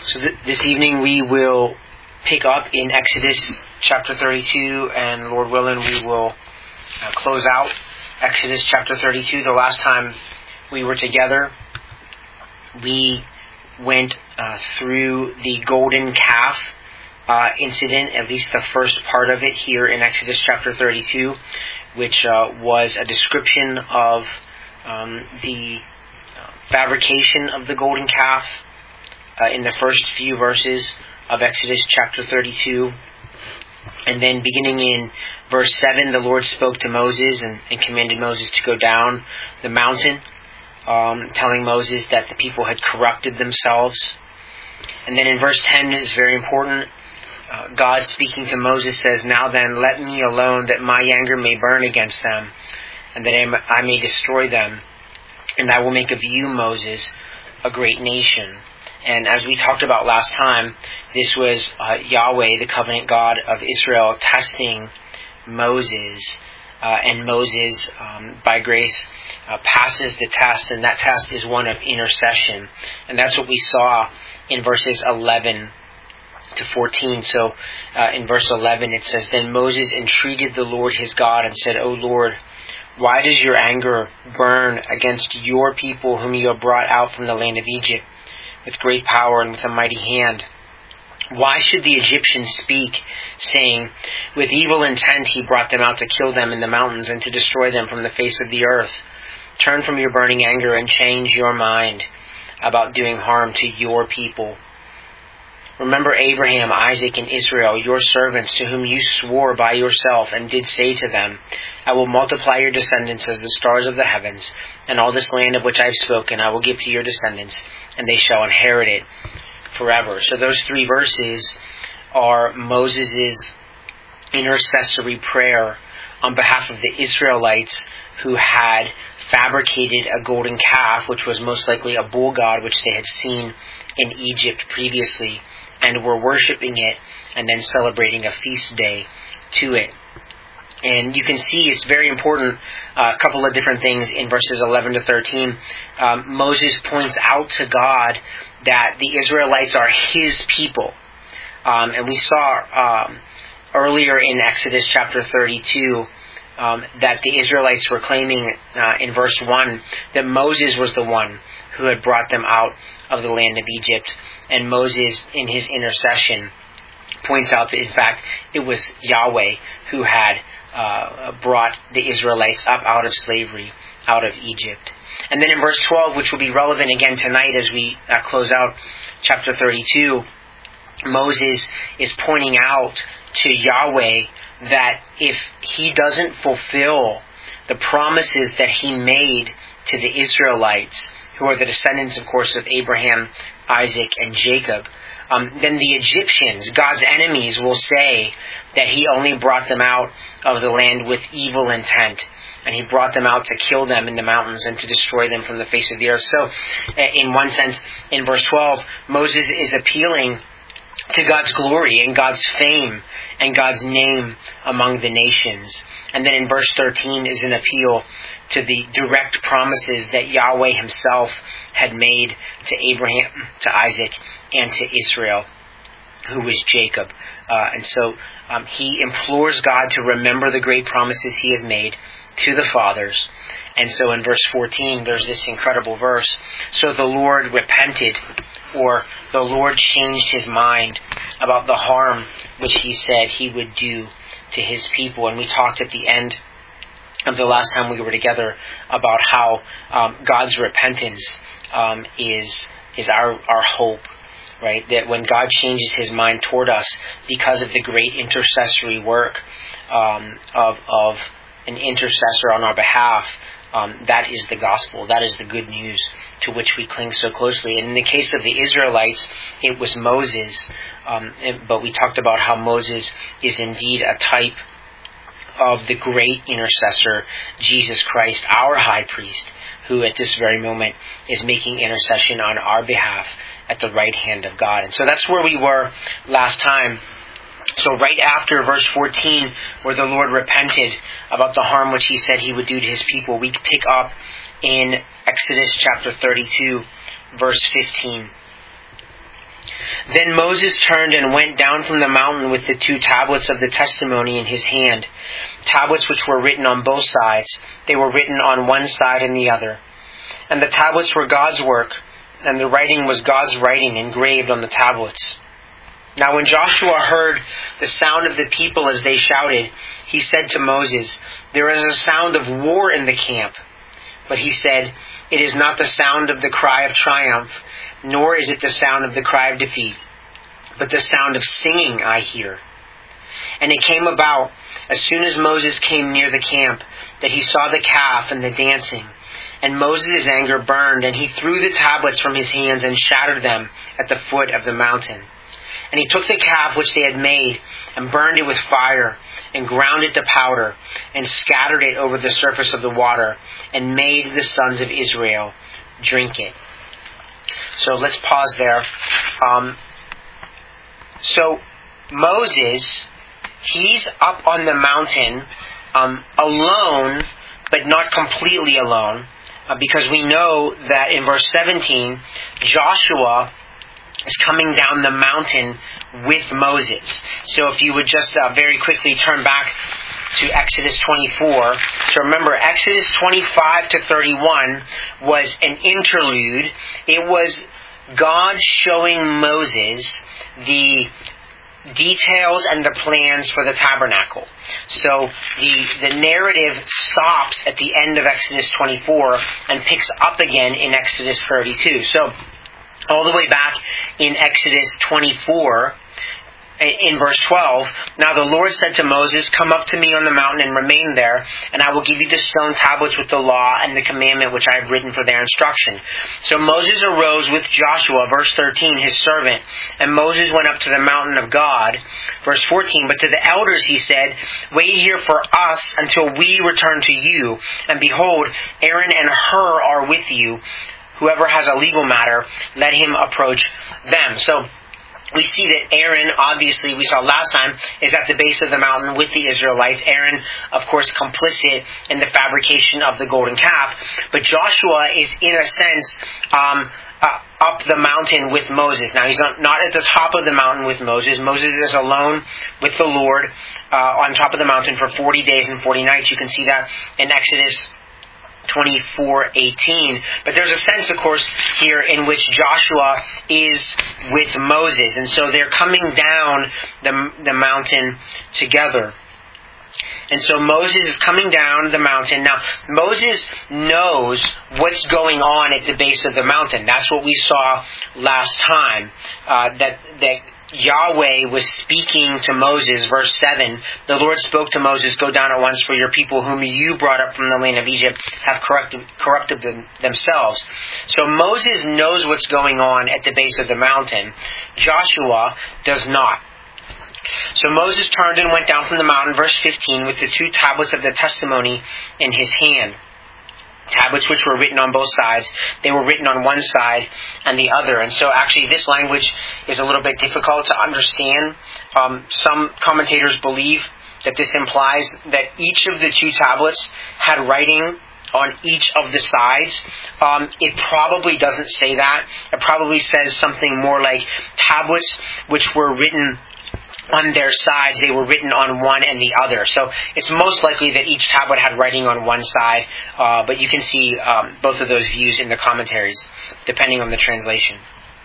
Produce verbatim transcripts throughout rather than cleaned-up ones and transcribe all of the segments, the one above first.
So th- this evening we will pick up in Exodus chapter thirty-two, and Lord willing we will uh, close out Exodus chapter thirty-two. The last time we were together, we went uh, through the golden calf uh, incident, at least the first part of it here in Exodus chapter thirty-two, which uh, was a description of um, the uh, fabrication of the golden calf uh, in the first few verses of Exodus chapter thirty-two. And then beginning in verse seven, the Lord spoke to Moses and, and commanded Moses to go down the mountain, um, telling Moses that the people had corrupted themselves. And then in verse ten is very important. Uh, God speaking to Moses says, "Now then, let me alone, that my anger may burn against them, and that I may destroy them. And I will make of you, Moses, a great nation." And as we talked about last time, this was uh, Yahweh, the covenant God of Israel, testing Moses. Uh, and Moses, um, by grace, uh, passes the test, and that test is one of intercession. And that's what we saw in verses eleven to fourteen. So uh, in verse eleven it says, "Then Moses entreated the Lord his God and said, O Lord, why does your anger burn against your people whom you have brought out from the land of Egypt with great power and with a mighty hand? Why should the Egyptians speak, saying, with evil intent he brought them out to kill them in the mountains and to destroy them from the face of the earth? Turn from your burning anger and change your mind about doing harm to your people. Remember Abraham, Isaac, and Israel, your servants, to whom you swore by yourself and did say to them, I will multiply your descendants as the stars of the heavens, and all this land of which I have spoken I will give to your descendants, and they shall inherit it forever." So those three verses are Moses' intercessory prayer on behalf of the Israelites who had fabricated a golden calf, which was most likely a bull god, which they had seen in Egypt previously, and were worshiping it and then celebrating a feast day to it. And you can see it's very important, uh, a couple of different things in verses eleven to thirteen. Um, Moses points out to God that the Israelites are his people. Um, and we saw um, earlier in Exodus chapter thirty-two um, that the Israelites were claiming uh, in verse one that Moses was the one who had brought them out of the land of Egypt. And Moses, in his intercession, points out that in fact it was Yahweh who had uh, brought the Israelites up out of slavery, out of Egypt. And then in verse twelve, which will be relevant again tonight as we uh, close out chapter thirty-two, Moses is pointing out to Yahweh that if he doesn't fulfill the promises that he made to the Israelites, who are the descendants, of course, of Abraham, Isaac, and Jacob, um, then the Egyptians, God's enemies, will say that he only brought them out of the land with evil intent, and he brought them out to kill them in the mountains and to destroy them from the face of the earth. So, in one sense, in verse twelve, Moses is appealing to God's glory and God's fame and God's name among the nations. And then in verse thirteen is an appeal to the direct promises that Yahweh himself had made to Abraham, to Isaac, and to Israel, who was Jacob. Uh, and so um, he implores God to remember the great promises he has made to the fathers. And so in verse fourteen, there's this incredible verse. "So the Lord repented," or the Lord changed his mind about the harm which he said he would do to his people. And we talked at the end of the last time we were together about how um, God's repentance um, is is our, our hope, right? That when God changes his mind toward us because of the great intercessory work um, of of an intercessor on our behalf, Um, that is the gospel. That is the good news to which we cling so closely. And in the case of the Israelites, it was Moses. Um, but we talked about how Moses is indeed a type of the great intercessor, Jesus Christ, our high priest, who at this very moment is making intercession on our behalf at the right hand of God. And so that's where we were last time. So right after verse fourteen, where the Lord repented about the harm which he said he would do to his people, we pick up in Exodus chapter thirty-two, verse fifteen. Then Moses turned and went down from the mountain with the two tablets of the testimony in his hand, tablets which were written on both sides. They were written on one side and the other. And the tablets were God's work, and the writing was God's writing engraved on the tablets. Now when Joshua heard the sound of the people as they shouted, he said to Moses, "There is a sound of war in the camp." But he said, "It is not the sound of the cry of triumph, nor is it the sound of the cry of defeat, but the sound of singing I hear." And it came about, as soon as Moses came near the camp, that he saw the calf and the dancing. And Moses' anger burned, and he threw the tablets from his hands and shattered them at the foot of the mountain. And he took the calf which they had made, and burned it with fire, and ground it to powder, and scattered it over the surface of the water, and made the sons of Israel drink it. So let's pause there. Um, so Moses, he's up on the mountain um, alone, but not completely alone, uh, because we know that in verse seventeen, Joshua is coming down the mountain with Moses. So if you would just uh, very quickly turn back to Exodus twenty-four. So remember, Exodus twenty-five to thirty-one was an interlude. It was God showing Moses the details and the plans for the tabernacle. So the, the narrative stops at the end of Exodus twenty-four and picks up again in Exodus thirty-two. So all the way back in Exodus twenty-four, in verse twelve, "Now the Lord said to Moses, 'Come up to me on the mountain and remain there, and I will give you the stone tablets with the law and the commandment which I have written for their instruction.' So Moses arose with Joshua," verse thirteen, "his servant, and Moses went up to the mountain of God." Verse fourteen, "But to the elders he said, 'Wait here for us until we return to you. And behold, Aaron and Hur are with you. Whoever has a legal matter, let him approach them.'" So we see that Aaron, obviously, we saw last time, is at the base of the mountain with the Israelites. Aaron, of course, complicit in the fabrication of the golden calf. But Joshua is, in a sense, um, uh, up the mountain with Moses. Now, he's not, not at the top of the mountain with Moses. Moses is alone with the Lord uh, on top of the mountain for forty days and forty nights. You can see that in Exodus twenty-four eighteen. But there's a sense, of course, here in which Joshua is with Moses. And so they're coming down the, the mountain together. And so Moses is coming down the mountain. Now, Moses knows what's going on at the base of the mountain. That's what we saw last time. Uh, that that Yahweh was speaking to Moses, verse seven. "The Lord spoke to Moses, 'Go down at once, for your people whom you brought up from the land of Egypt have corrupted, corrupted them, themselves.'" So Moses knows what's going on at the base of the mountain. Joshua does not. So Moses turned and went down from the mountain, verse fifteen, with the two tablets of the testimony in his hand. Tablets which were written on both sides. They were written on one side and the other. And so actually this language is a little bit difficult to understand. Um, some commentators believe that this implies that each of the two tablets had writing on each of the sides. Um, it probably doesn't say that. It probably says something more like tablets which were written on their sides. They were written on one and the other. So it's most likely that each tablet had writing on one side, uh, but you can see um, both of those views in the commentaries, depending on the translation.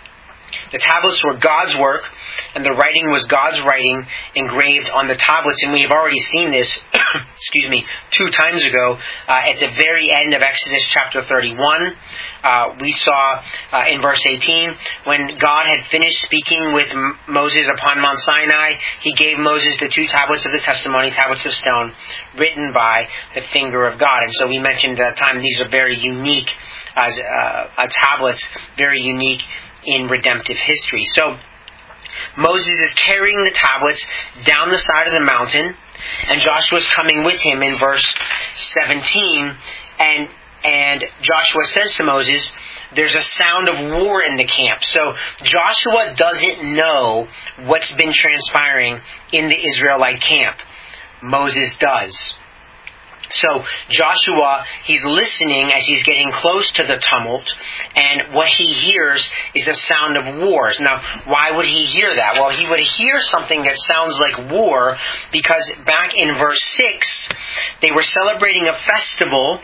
The tablets were God's work, and the writing was God's writing engraved on the tablets. And we have already seen this, excuse me, two times ago uh, at the very end of Exodus chapter thirty-one. Uh, we saw uh, in verse eighteen, when God had finished speaking with M- Moses upon Mount Sinai, he gave Moses the two tablets of the testimony, tablets of stone, written by the finger of God. And so we mentioned at the time these are very unique as uh, uh, tablets, very unique in redemptive history. So Moses is carrying the tablets down the side of the mountain, and Joshua is coming with him in verse seventeen, and and Joshua says to Moses, "There's a sound of war in the camp." So Joshua doesn't know what's been transpiring in the Israelite camp. Moses does. So Joshua, he's listening as he's getting close to the tumult, and what he hears is the sound of wars. Now, why would he hear that? Well, he would hear something that sounds like war because back in verse six, they were celebrating a festival.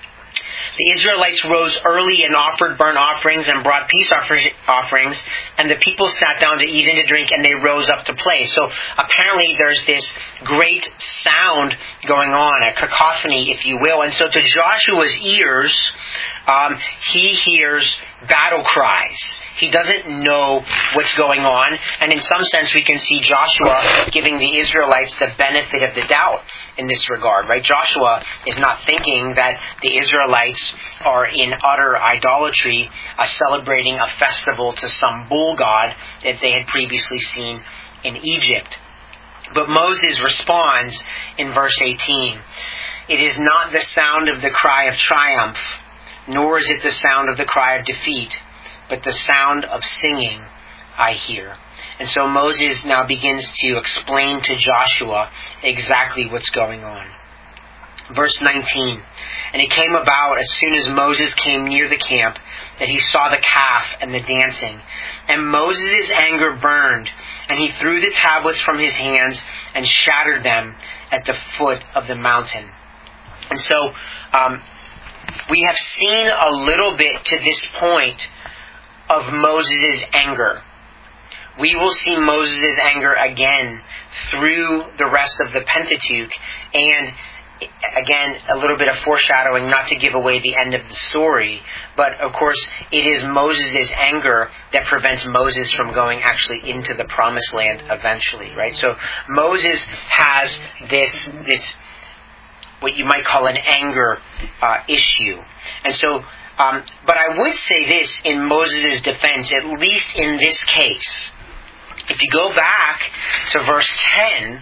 The Israelites rose early and offered burnt offerings and brought peace offerings, and the people sat down to eat and to drink, and they rose up to play. So apparently there's this great sound going on, a cacophony, if you will. And so to Joshua's ears, um, he hears battle cries. He doesn't know what's going on. And in some sense, we can see Joshua giving the Israelites the benefit of the doubt in this regard, right? Joshua is not thinking that the Israelites are in utter idolatry, uh, celebrating a festival to some bull god that they had previously seen in Egypt. But Moses responds in verse eighteen, "It is not the sound of the cry of triumph, nor is it the sound of the cry of defeat, but the sound of singing I hear." And so Moses now begins to explain to Joshua exactly what's going on. Verse nineteen, "And it came about as soon as Moses came near the camp that he saw the calf and the dancing. And Moses' anger burned, and he threw the tablets from his hands and shattered them at the foot of the mountain." And so um, we have seen a little bit to this point of Moses' anger. We will see Moses' anger again through the rest of the Pentateuch, and again, a little bit of foreshadowing, not to give away the end of the story, but of course it is Moses' anger that prevents Moses from going actually into the promised land eventually, right? So Moses has this, this what you might call an anger uh, issue. And so, um, but I would say this in Moses' defense, at least in this case. If you go back to verse ten,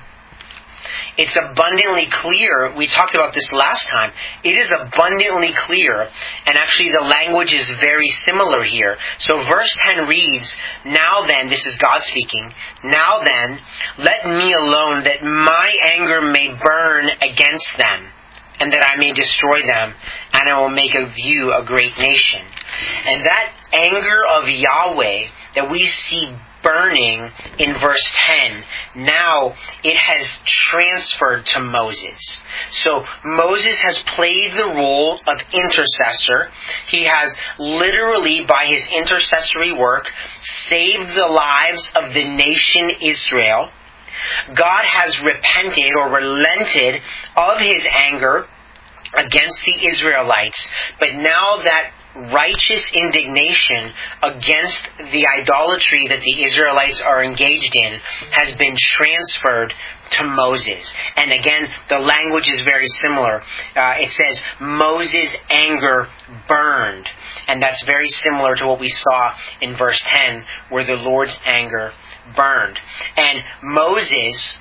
it's abundantly clear. We talked about this last time. It is abundantly clear, and actually the language is very similar here. So verse ten reads, "Now then," this is God speaking, "Now then, let me alone, that my anger may burn against them, and that I may destroy them, and I will make of you a great nation." And that anger of Yahweh that we see burning in verse ten, now it has transferred to Moses. So Moses has played the role of intercessor. He has literally, by his intercessory work, saved the lives of the nation Israel. God has repented or relented of his anger against the Israelites. But now that righteous indignation against the idolatry that the Israelites are engaged in has been transferred to Moses. And again, the language is very similar. Uh, it says, Moses' anger burned. And that's very similar to what we saw in verse ten, where the Lord's anger burned. And Moses,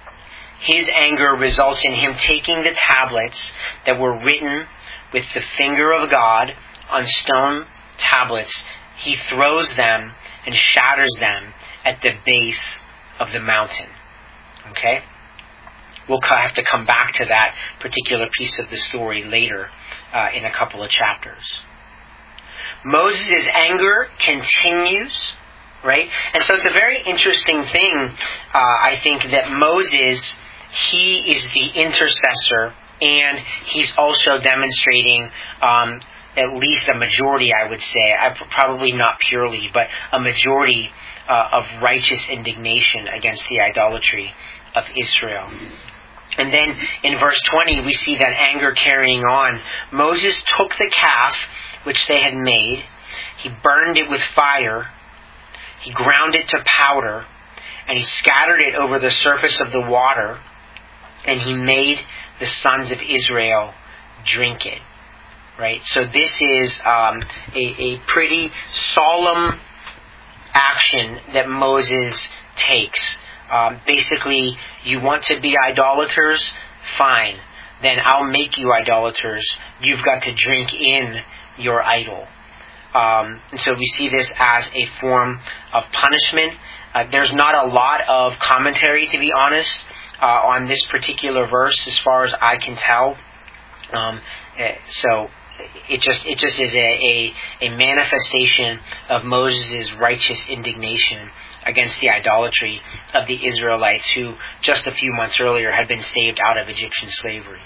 his anger results in him taking the tablets that were written with the finger of God on stone tablets. He throws them and shatters them at the base of the mountain. Okay? We'll have to come back to that particular piece of the story later uh, in a couple of chapters. Moses' anger continues, right? And so it's a very interesting thing, uh, I think, that Moses, he is the intercessor, and he's also demonstrating um, at least a majority, I would say, I, probably not purely, but a majority uh, of righteous indignation against the idolatry of Israel. And then in verse twenty, we see that anger carrying on. Moses took the calf which they had made. He burned it with fire. He ground it to powder. And he scattered it over the surface of the water. And he made the sons of Israel drink it. Right? So this is um, a, a pretty solemn action that Moses takes. Um, basically, you want to be idolaters? Fine. Then I'll make you idolaters. You've got to drink in your idol. Um, and so we see this as a form of punishment. Uh, there's not a lot of commentary, to be honest, uh, on this particular verse as far as I can tell. Um, so it just it just is a, a, a manifestation of Moses' righteous indignation against the idolatry of the Israelites who just a few months earlier had been saved out of Egyptian slavery.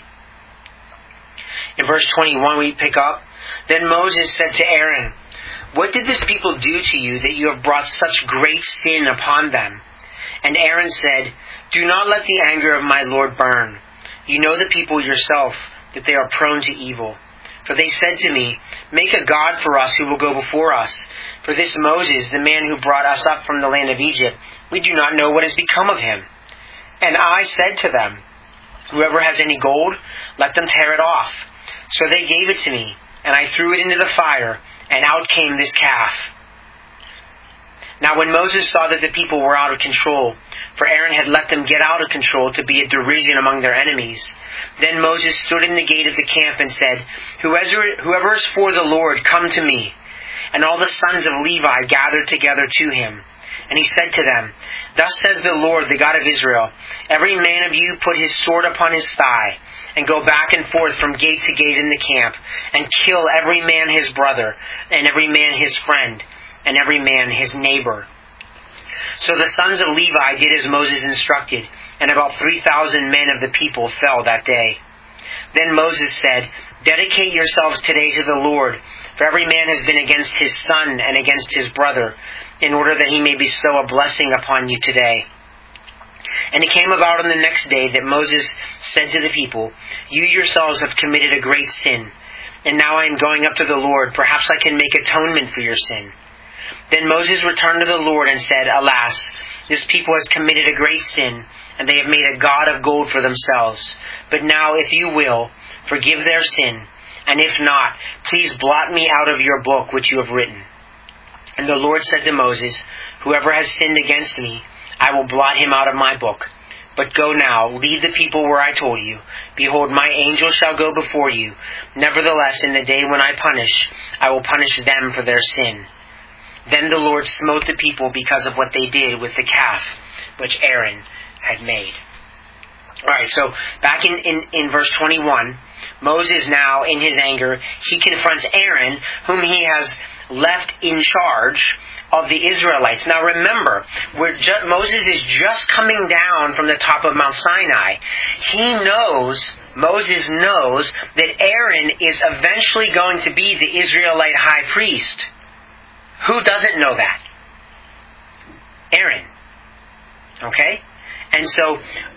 In verse twenty-one we pick up, "Then Moses said to Aaron, 'What did this people do to you that you have brought such great sin upon them?' And Aaron said, 'Do not let the anger of my Lord burn. You know the people yourself, that they are prone to evil. For they said to me, Make a God for us who will go before us. For this Moses, the man who brought us up from the land of Egypt, we do not know what has become of him. And I said to them, Whoever has any gold, let them tear it off. So they gave it to me, and I threw it into the fire, and out came this calf.' Now when Moses saw that the people were out of control, for Aaron had let them get out of control to be a derision among their enemies, then Moses stood in the gate of the camp and said, Whoever, whoever is for the Lord, come to me. And all the sons of Levi gathered together to him. And he said to them, Thus says the Lord, the God of Israel, Every man of you put his sword upon his thigh, and go back and forth from gate to gate in the camp, and kill every man his brother, and every man his friend, and every man his neighbor. So the sons of Levi did as Moses instructed, and about three thousand men of the people fell that day. Then Moses said, Dedicate yourselves today to the Lord, for every man has been against his son and against his brother, in order that he may bestow a blessing upon you today. And it came about on the next day that Moses said to the people, You yourselves have committed a great sin, and now I am going up to the Lord. Perhaps I can make atonement for your sin. Then Moses returned to the Lord and said, Alas, this people has committed a great sin, and they have made a god of gold for themselves. But now, if you will, forgive their sin, and if not, please blot me out of your book which you have written. And the Lord said to Moses, Whoever has sinned against me, I will blot him out of my book. But go now, lead the people where I told you. Behold, my angel shall go before you. Nevertheless, in the day when I punish, I will punish them for their sin. Then the Lord smote the people because of what they did with the calf which Aaron had made." Alright, so back in, in, in verse twenty-one, Moses now, in his anger, he confronts Aaron, whom he has left in charge of the Israelites. Now remember, we're ju- Moses is just coming down from the top of Mount Sinai. He knows, Moses knows, that Aaron is eventually going to be the Israelite high priest. Who doesn't know that? Aaron. Okay? And so,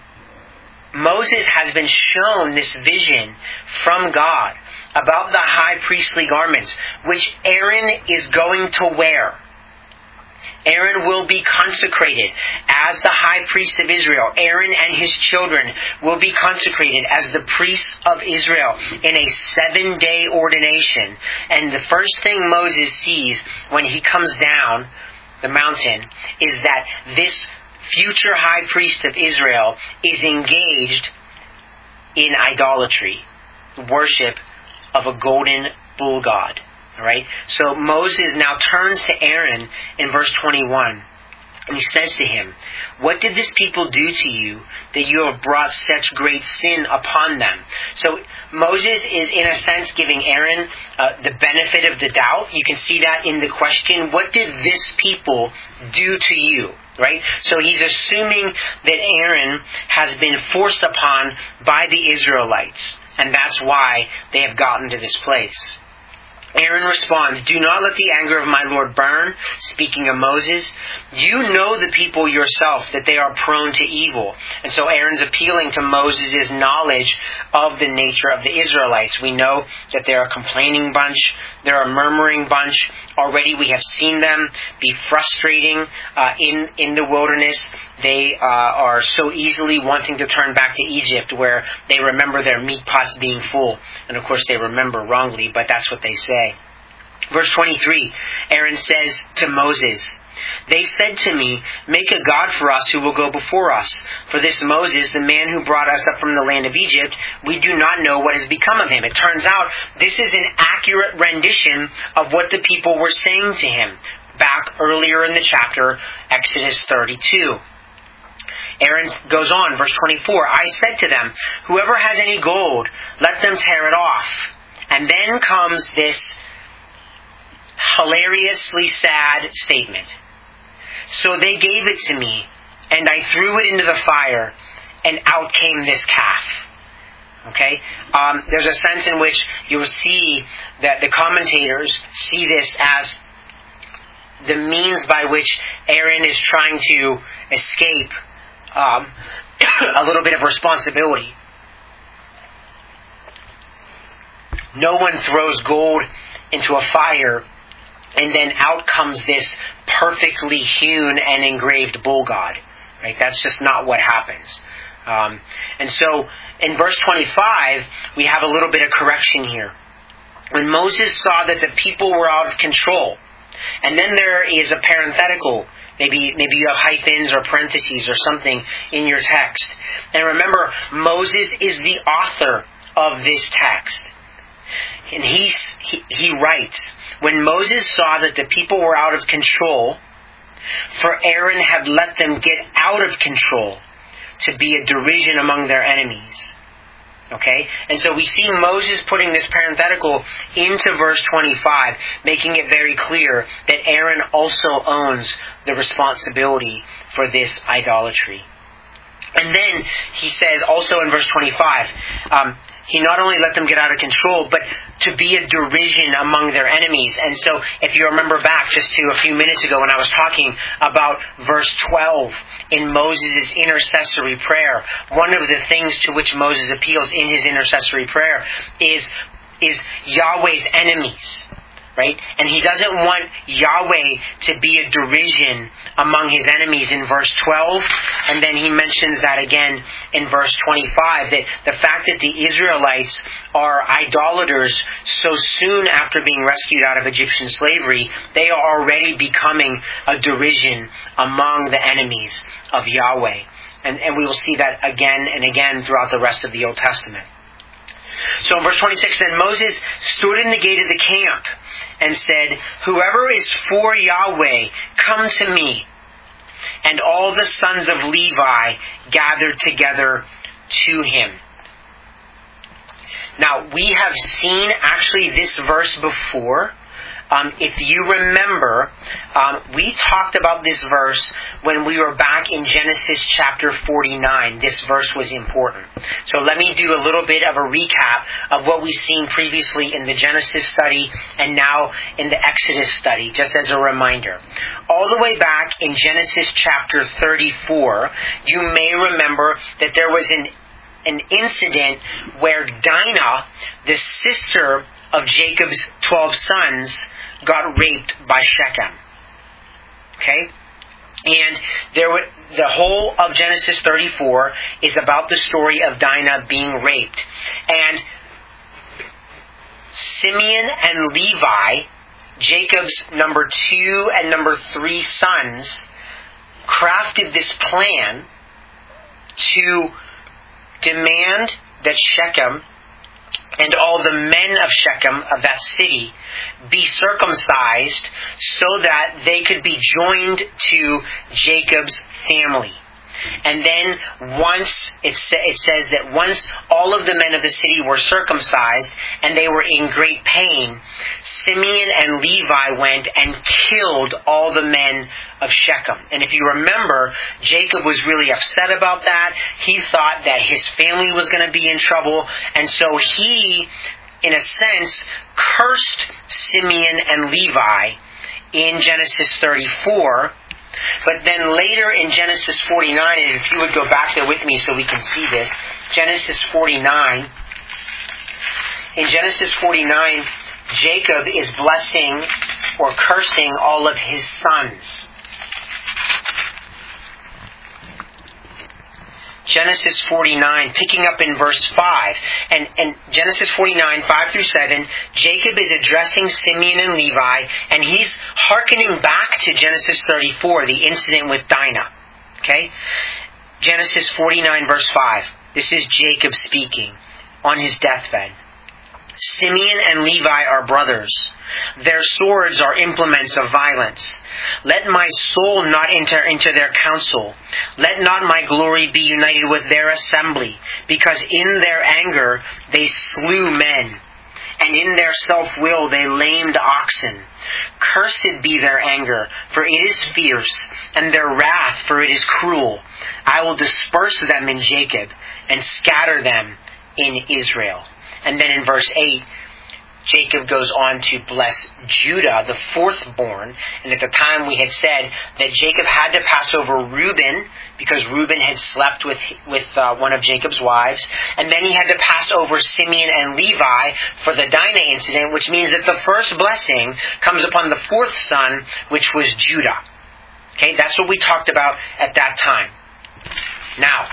Moses has been shown this vision from God about the high priestly garments, which Aaron is going to wear. Aaron will be consecrated as the high priest of Israel. Aaron and his children will be consecrated as the priests of Israel in a seven-day ordination. And the first thing Moses sees when he comes down the mountain is that this future high priest of Israel is engaged in idolatry, worship of a golden bull god. All right? So Moses now turns to Aaron in verse twenty-one, and he says to him, "What did this people do to you that you have brought such great sin upon them?" So Moses is in a sense giving Aaron uh, the benefit of the doubt. You can see that in the question, what did this people do to you? Right? So he's assuming that Aaron has been forced upon by the Israelites, and that's why they have gotten to this place. Aaron responds, "Do not let the anger of my Lord burn," speaking of Moses. "You know the people yourself, that they are prone to evil." And so Aaron's appealing to Moses' knowledge of the nature of the Israelites. We know that they're a complaining bunch. They're a murmuring bunch. Already we have seen them be frustrating uh, in, in the wilderness. They uh, are so easily wanting to turn back to Egypt, where they remember their meat pots being full. And of course they remember wrongly, but that's what they say. Verse twenty-three, Aaron says to Moses, "They said to me, 'Make a God for us who will go before us.' For this Moses, the man who brought us up from the land of Egypt, we do not know what has become of him." It turns out this is an accurate rendition of what the people were saying to him back earlier in the chapter, Exodus thirty-two. Aaron goes on, verse twenty-four, I said to them, whoever has any gold, let them tear it off. And then comes this hilariously sad statement. So they gave it to me, and I threw it into the fire, and out came this calf. Okay? Um, there's a sense in which you will see that the commentators see this as the means by which Aaron is trying to escape um, a little bit of responsibility. No one throws gold into a fire and then out comes this perfectly hewn and engraved bull god. Right? That's just not what happens. Um, and so, in verse twenty-five, we have a little bit of correction here. When Moses saw that the people were out of control, and then there is a parenthetical, maybe maybe you have hyphens or parentheses or something in your text. And remember, Moses is the author of this text. And he, he, he writes, when Moses saw that the people were out of control, for Aaron had let them get out of control, to be a derision among their enemies. Okay? And so we see Moses putting this parenthetical into verse twenty-five, making it very clear that Aaron also owns the responsibility for this idolatry. And then he says also in verse twenty-five, um, he not only let them get out of control, but to be a derision among their enemies. And so, if you remember back just to a few minutes ago when I was talking about verse twelve in Moses' intercessory prayer, one of the things to which Moses appeals in his intercessory prayer is, is Yahweh's enemies. Right? And he doesn't want Yahweh to be a derision among his enemies in verse twelve. And then he mentions that again in verse twenty-five. That the fact that the Israelites are idolaters so soon after being rescued out of Egyptian slavery, they are already becoming a derision among the enemies of Yahweh. And, and we will see that again and again throughout the rest of the Old Testament. So in verse twenty-six, then Moses stood in the gate of the camp and said, whoever is for Yahweh, come to me. And all the sons of Levi gathered together to him. Now, we have seen actually this verse before. Um, if you remember, um, we talked about this verse when we were back in Genesis chapter forty-nine. This verse was important. So let me do a little bit of a recap of what we've seen previously in the Genesis study and now in the Exodus study, just as a reminder. All the way back in Genesis chapter thirty-four, you may remember that there was an, an incident where Dinah, the sister of Jacob's twelve sons, got raped by Shechem. Okay? And there were, the whole of Genesis thirty-four is about the story of Dinah being raped. And Simeon and Levi, Jacob's number two and number three sons, crafted this plan to demand that Shechem and all the men of Shechem, of that city, be circumcised so that they could be joined to Jacob's family. And then once, it, sa- it says that once all of the men of the city were circumcised and they were in great pain, Simeon and Levi went and killed all the men of Shechem. And if you remember, Jacob was really upset about that. He thought that his family was going to be in trouble. And so he, in a sense, cursed Simeon and Levi in Genesis thirty-four. But then later in Genesis forty-nine, and if you would go back there with me so we can see this, Genesis forty-nine. In Genesis forty-nine, Jacob is blessing or cursing all of his sons. Genesis forty-nine, picking up in verse five. And, and Genesis forty-nine, five through seven, Jacob is addressing Simeon and Levi, and he's hearkening back to Genesis thirty-four, the incident with Dinah. Okay? Genesis forty-nine, verse five. This is Jacob speaking on his deathbed. Simeon and Levi are brothers. Their swords are implements of violence. Let my soul not enter into their council. Let not my glory be united with their assembly, because in their anger they slew men, and in their self-will they lamed oxen. Cursed be their anger, for it is fierce, and their wrath, for it is cruel. I will disperse them in Jacob, and scatter them in Israel. And then in verse eight, Jacob goes on to bless Judah, the fourth born. And at the time we had said that Jacob had to pass over Reuben, because Reuben had slept with with uh, one of Jacob's wives. And then he had to pass over Simeon and Levi for the Dinah incident, which means that the first blessing comes upon the fourth son, which was Judah. Okay, that's what we talked about at that time. Now,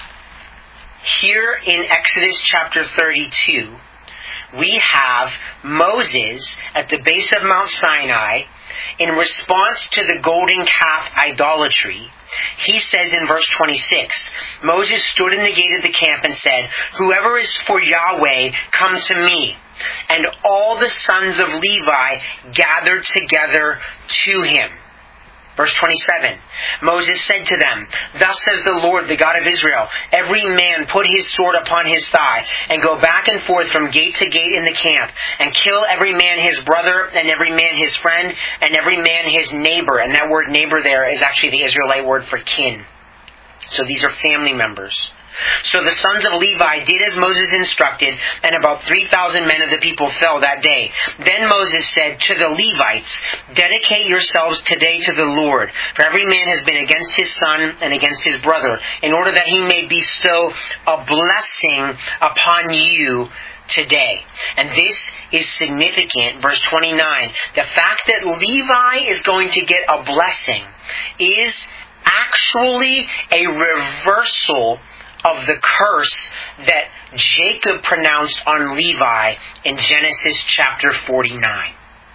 here in Exodus chapter thirty-two, we have Moses at the base of Mount Sinai in response to the golden calf idolatry. He says in verse twenty-six, Moses stood in the gate of the camp and said, "Whoever is for Yahweh, come to me." And all the sons of Levi gathered together to him. Verse twenty-seven, Moses said to them, "Thus says the Lord, the God of Israel, every man put his sword upon his thigh, and go back and forth from gate to gate in the camp, and kill every man his brother, and every man his friend, and every man his neighbor." And that word neighbor there is actually the Israelite word for kin. So these are family members. So the sons of Levi did as Moses instructed, and about three thousand men of the people fell that day. Then Moses said to the Levites, "Dedicate yourselves today to the Lord, for every man has been against his son and against his brother, in order that he may bestow a blessing upon you today." And this is significant. Verse twenty-nine, the fact that Levi is going to get a blessing is actually a reversal of the curse that Jacob pronounced on Levi in Genesis chapter forty-nine.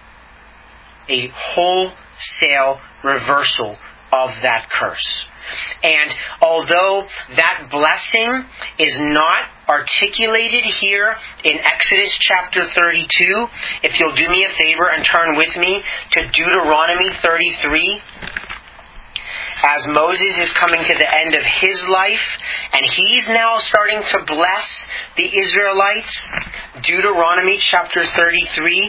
A wholesale reversal of that curse. And although that blessing is not articulated here in Exodus chapter thirty-two, if you'll do me a favor and turn with me to Deuteronomy thirty-three, as Moses is coming to the end of his life, and he's now starting to bless the Israelites. Deuteronomy chapter thirty-three,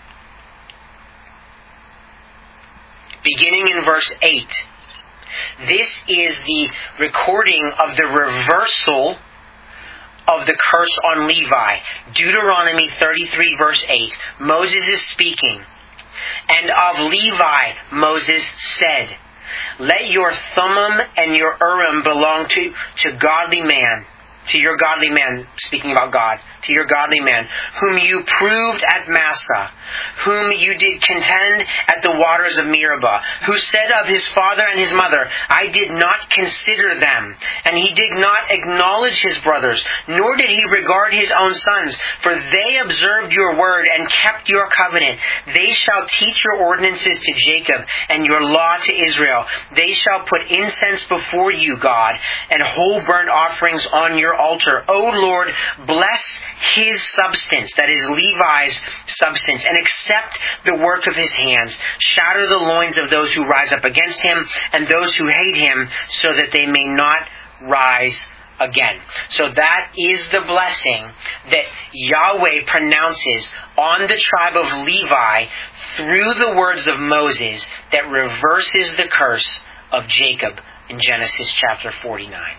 beginning in verse eight. This is the recording of the reversal of the curse on Levi. Deuteronomy thirty-three, verse eight. Moses is speaking. "And of Levi, Moses said, let your Thummim and your Urim belong to, to godly man, to your godly man," speaking about God, "to your godly man, whom you proved at Massah, whom you did contend at the waters of Meribah, who said of his father and his mother, I did not consider them. And he did not acknowledge his brothers, nor did he regard his own sons, for they observed your word and kept your covenant. They shall teach your ordinances to Jacob and your law to Israel. They shall put incense before you, God, and whole burnt offerings on your altar. O Lord, bless his substance," that is Levi's substance, "and accept the work of his hands. Shatter the loins of those who rise up against him, and those who hate him, so that they may not rise again." So that is the blessing that Yahweh pronounces on the tribe of Levi through the words of Moses that reverses the curse of Jacob in Genesis chapter forty-nine.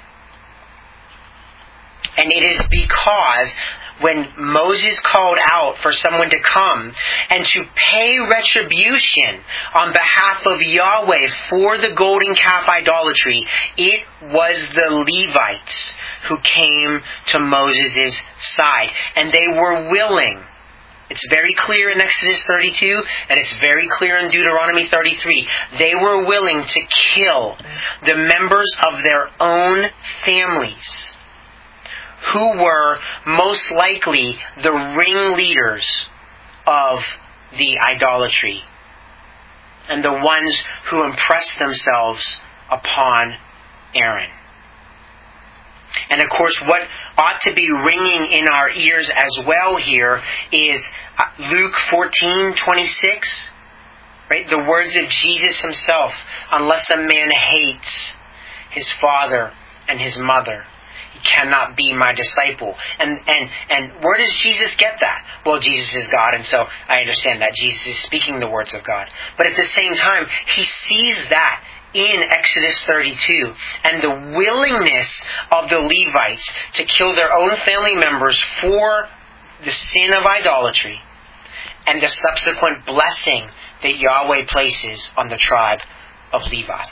And it is because when Moses called out for someone to come and to pay retribution on behalf of Yahweh for the golden calf idolatry, it was the Levites who came to Moses' side. And they were willing. It's very clear in Exodus thirty-two, and it's very clear in Deuteronomy thirty-three. They were willing to kill the members of their own families, who were most likely the ringleaders of the idolatry and the ones who impressed themselves upon Aaron. And of course, what ought to be ringing in our ears as well here is Luke fourteen twenty-six, right? The words of Jesus himself, unless a man hates his father and his mother, he cannot be my disciple. And, and, and where does Jesus get that? Well, Jesus is God, and so I understand that Jesus is speaking the words of God. But at the same time, he sees that in Exodus thirty-two, and the willingness of the Levites to kill their own family members for the sin of idolatry, and the subsequent blessing that Yahweh places on the tribe of Levi.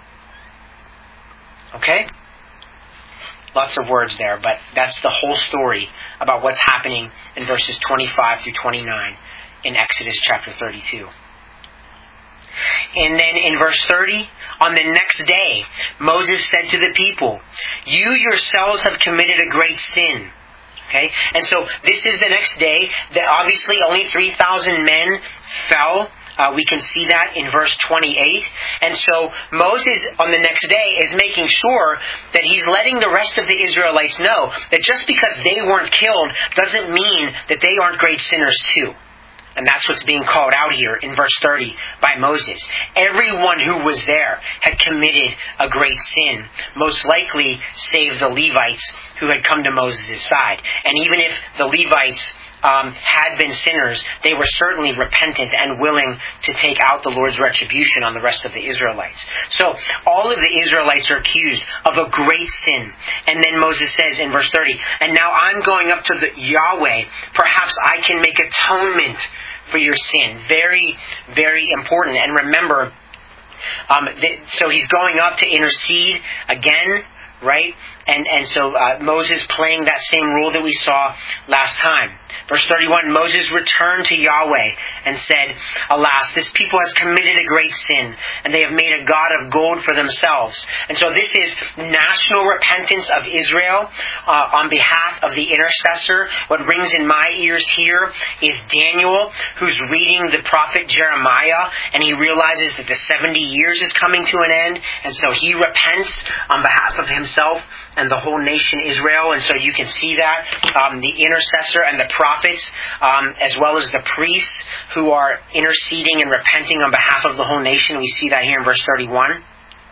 Okay? Lots of words there, but that's the whole story about what's happening in verses twenty-five through twenty-nine in Exodus chapter thirty-two. And then in verse thirty, on the next day, Moses said to the people, "You yourselves have committed a great sin." Okay? And so this is the next day. That obviously only three thousand men fell. Uh, we can see that in verse twenty-eight. And so Moses on the next day is making sure that he's letting the rest of the Israelites know that just because they weren't killed doesn't mean that they aren't great sinners too. And that's what's being called out here in verse thirty by Moses. Everyone who was there had committed a great sin, most likely save the Levites who had come to Moses' side. And even if the Levites um, had been sinners, they were certainly repentant and willing to take out the Lord's retribution on the rest of the Israelites. So all of the Israelites are accused of a great sin. And then Moses says in verse thirty, "And now I'm going up to the Yahweh. Perhaps I can make atonement for your sin." Very, very important. And remember, um, th- so he's going up to intercede again, right? And and so uh, Moses playing that same role that we saw last time. Verse thirty-one, Moses returned to Yahweh and said, "Alas, this people has committed a great sin, and they have made a god of gold for themselves." And so this is national repentance of Israel uh, on behalf of the intercessor. What rings in my ears here is Daniel, who's reading the prophet Jeremiah, and he realizes that the seventy years is coming to an end, and so he repents on behalf of himself and the whole nation Israel. And so you can see that um, the intercessor and the prophets, um, as well as the priests who are interceding and repenting on behalf of the whole nation. We see that here in verse thirty-one.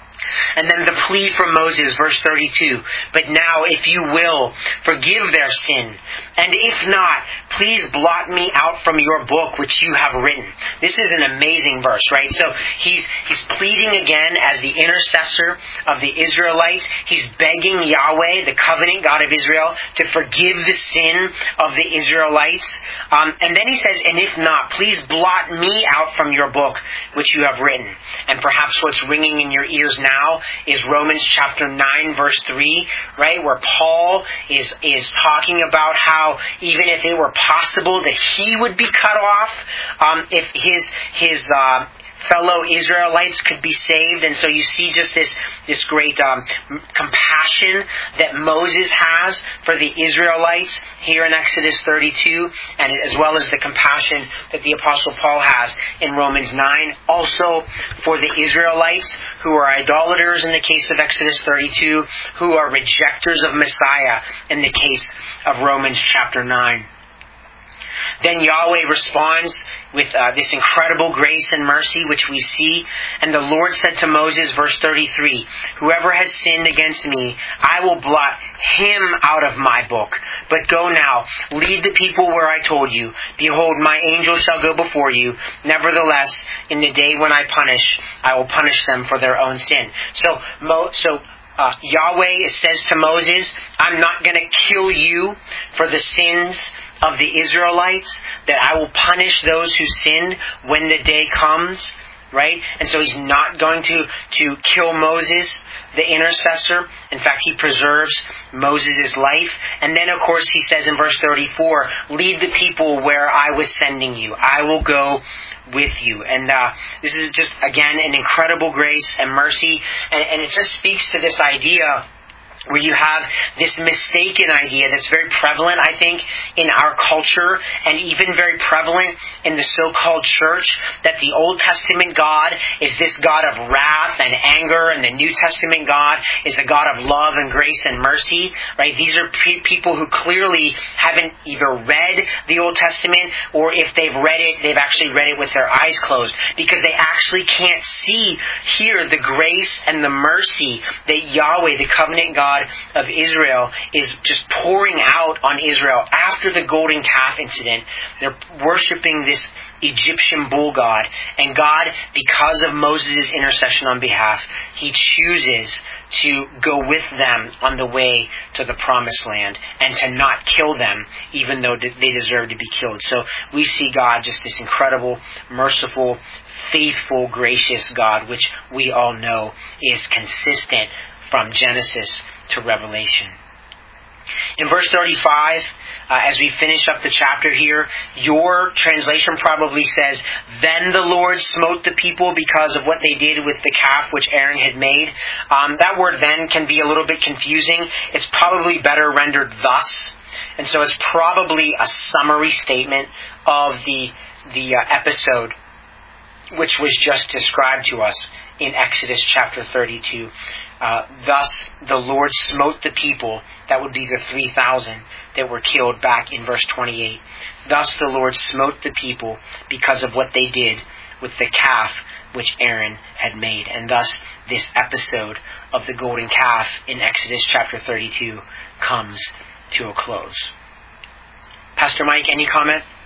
And then the plea from Moses, verse thirty-two. "But now, if you will, forgive their sin. And if not, please blot me out from your book which you have written." This is an amazing verse, right? So he's he's pleading again as the intercessor of the Israelites. He's begging Yahweh, the covenant God of Israel, to forgive the sin of the Israelites. Um, and then he says, "And if not, please blot me out from your book which you have written." And perhaps what's ringing in your ears now now is Romans chapter nine verse three, right, where Paul is is talking about how even if it were possible that he would be cut off, um, if his his uh, fellow Israelites could be saved. And so you see just this this great um, compassion that Moses has for the Israelites here in Exodus thirty-two, and as well as the compassion that the Apostle Paul has in Romans nine, also for the Israelites who are idolaters in the case of Exodus thirty-two, who are rejectors of Messiah in the case of Romans chapter nine. Then Yahweh responds with uh, this incredible grace and mercy which we see. "And the Lord said to Moses," verse thirty-three, "Whoever has sinned against me, I will blot him out of my book. But go now, lead the people where I told you. Behold, my angel shall go before you. Nevertheless, in the day when I punish, I will punish them for their own sin." So, Mo, so uh, Yahweh says to Moses, "I'm not going to kill you for the sins of the Israelites, that I will punish those who sinned when the day comes," right? And so he's not going to, to kill Moses, the intercessor. In fact, he preserves Moses' life. And then, of course, he says in verse thirty-four, "Lead the people where I was sending you. I will go with you." And uh, this is just, again, an incredible grace and mercy. And, and it just speaks to this idea where you have this mistaken idea that's very prevalent, I think, in our culture and even very prevalent in the so-called church, that the Old Testament God is this God of wrath and anger, and the New Testament God is a God of love and grace and mercy, right? These are pre- people who clearly haven't either read the Old Testament, or if they've read it, they've actually read it with their eyes closed, because they actually can't see here the grace and the mercy that Yahweh, the covenant God of Israel, is just pouring out on Israel after the golden calf incident. They're worshiping this Egyptian bull god, and God, because of Moses' intercession on behalf, He chooses to go with them on the way to the promised land and to not kill them, even though they deserve to be killed. So we see God, just this incredible, merciful, faithful, gracious God, which we all know is consistent from Genesis to Revelation. In verse thirty-five, uh, as we finish up the chapter here, your translation probably says, "Then the Lord smote the people because of what they did with the calf which Aaron had made." Um, that word "then" can be a little bit confusing. It's probably better rendered "thus." And so it's probably a summary statement of the, the uh, episode which was just described to us in Exodus chapter thirty-two. Uh, Thus the Lord smote the people. That would be the three thousand that were killed back in verse twenty-eight. Thus the Lord smote the people because of what they did with the calf which Aaron had made. And thus this episode of the golden calf in Exodus chapter thirty-two comes to a close. Pastor Mike, any comment?